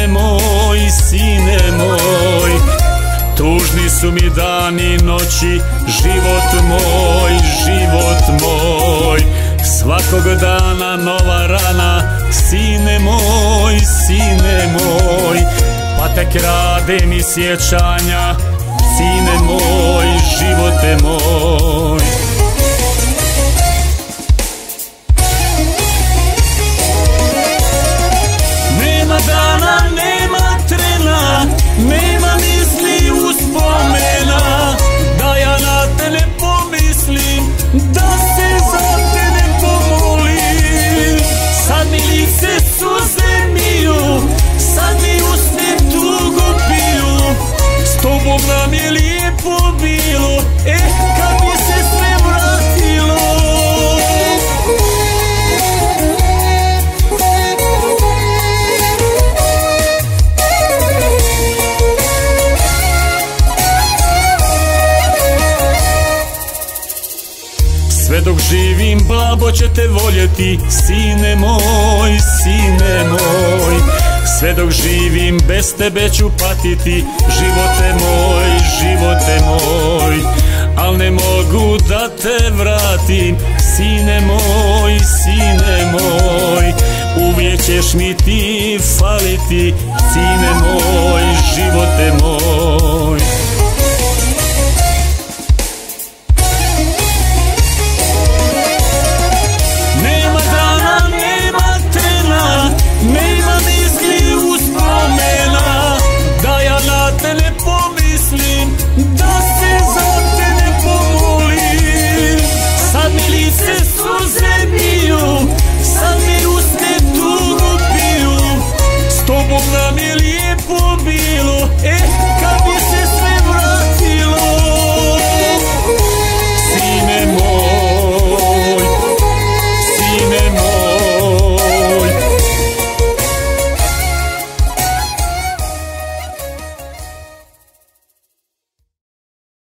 moj, sine moj. Tužni su mi dani, noći, život moj. Svakog dana nova rana, sine moj. Pa tek rade mi sjećanja, sine moj, živote moj. Nema dana, nema trena, nema misli uspomena, da ja na tebe pomislim, da se za tebe pomolim. Sad mi lice suze miju, sad mi usne tugo piju, s tobom nam je lijepo bilo, kad mi se sve vratilo. Sve dok živim, babo će te voljeti, sine moj, sine moj. Sve dok živim, bez tebe ću patiti, živote moj. Al ne mogu da te vratim, sine moj, sine moj. Uvijek ćeš mi ti faliti, sine moj, živote